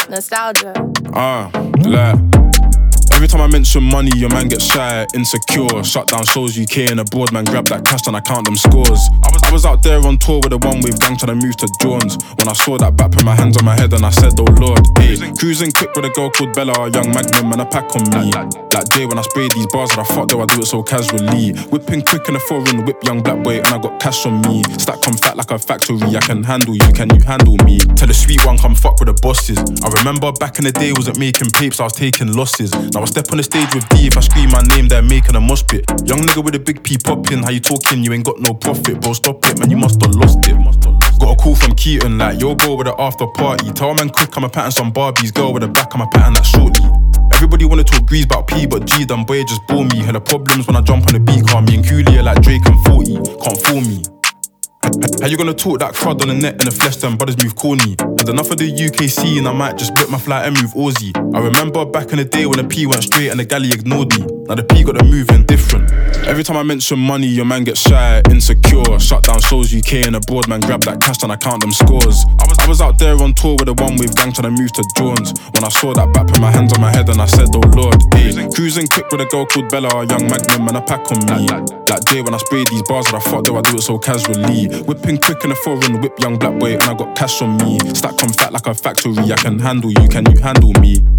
Nostalgia. Like every time I mention money, your man gets shy, insecure. Shut down shows UK and abroad, man grab that cash and I count them scores. I was out there on tour with a one-wave gang trying to move to Jones. When I saw that bat, put my hands on my head and I said, oh Lord, hey. Cruising quick with a girl called Bella, a young Magnum and a pack on me. That day when I sprayed these bars that I fucked though, I do it so casually. Whipping quick in the foreign, whip young black boy and I got cash on me. Stack come fat like a factory, I can handle you, can you handle me? Tell the sweet one come fuck with the bosses. I remember back in the day wasn't making papes, I was taking losses. Now I step on the stage with D, if I scream my name they're making a mosh pit. Young nigga with a big P popping, how you talking, you ain't got no profit. Bro stop it man, you must have lost it. Got a call from Keaton like, yo bro with the after party. Tell a man quick I'm a pattern some Barbies, girl with the back I'm a pattern that shortly. Everybody wanna talk grease about P, but G done boy just bore me. Hella problems when I jump on the beat car, me and Cooley are like Drake and 40, can't fool me. How you gonna talk that crud on the net in the flesh, them brothers move corny. Had enough of the UKC and I might just whip my flight and move Aussie. I remember back in the day when the P went straight and the galley ignored me. Now the P got the moving different. Every time I mention money, your man gets shy, insecure. Shut down shows UK and abroad, man grab that cash and I count them scores. I was out there on tour with a one-wave gang trying to move to Jones. When I saw that bat, put my hands on my head and I said, oh Lord, hey. Cruising quick with a girl called Bella, a young Magnum and a pack on me. That day when I sprayed these bars that I fucked though, I do it so casually. Whipping quick in the foreign, whip young black boy and I got cash on me. Stack come fat like a factory, I can handle you, can you handle me?